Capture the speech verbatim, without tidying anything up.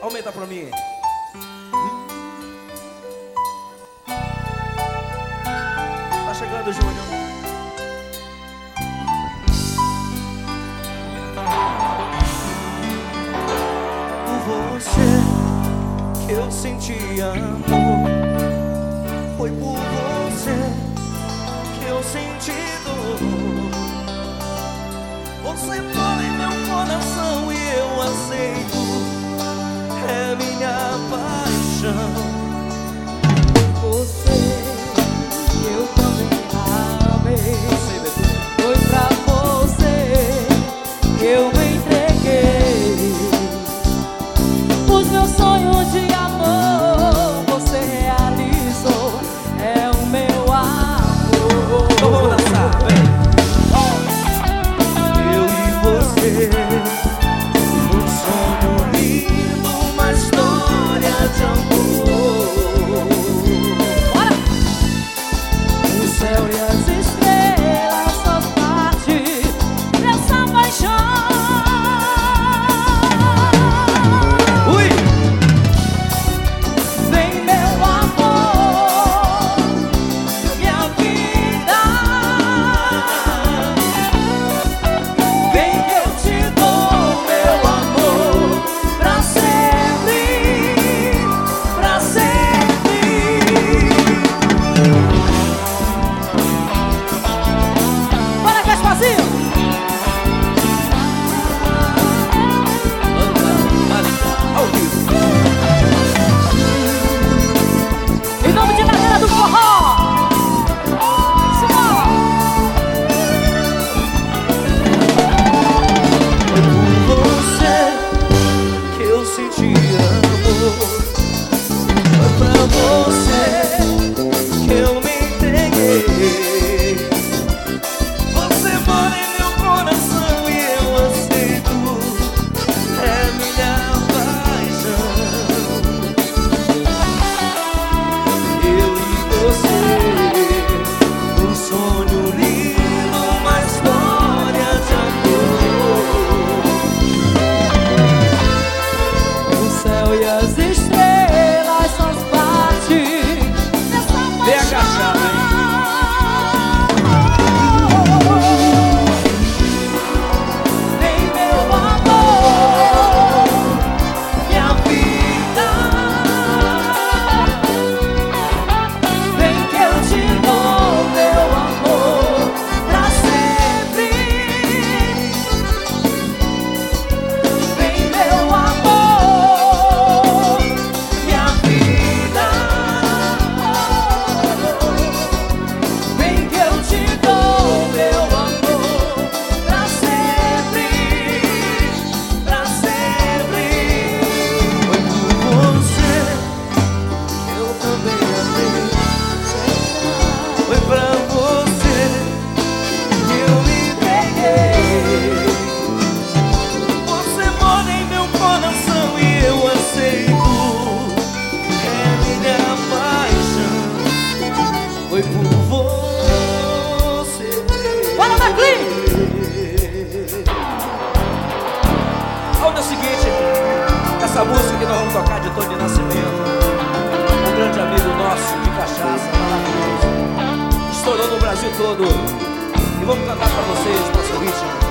Aumenta pra mim. Tá chegando, Júnior. Por você que eu senti amor, foi por você que eu senti dor. Você mora em meu coração e eu aceito, é minha paixão. Você, eu também amei. Foi pra você que eu me entreguei. Os meus sonhos de amor você realizou, é o meu amor. Então vamos dançar, vem. Eu e você, um sonho lindo, uma história de amor. Bora! O céu e as estrelas são parte dessa paixão. Ui! Vem meu amor, minha vida. Vem que eu te dou meu amor pra sempre, pra sempre. Bora, Gasparzinho! Ao vivo. Em nome de galera do forró! Simbora! Foi por você que eu senti amor. Foi pra você que eu me entreguei. Você mora em meu coração e eu aceito, é minha paixão. Eu e você, um sonho lindo, uma história de amor. O céu e as estrelas são parte dessa paixão. Vem agachado, hein? Vem meu amor, minha vida. Vem que eu te dou meu amor pra sempre. Vem meu amor, minha vida. Vem que eu te dou meu amor pra sempre, pra sempre. Foi por você que eu também amei. Foi pra você que eu me entreguei. Você mora em meu coração e eu aceito, é minha paixão. Foi por você. Bora, Macri! Olha o seguinte, essa música que nós vamos tocar de Tony Nascimento, um grande amigo nosso de cachaça, maravilhoso, estourou no Brasil todo. E vamos cantar pra vocês nosso ritmo.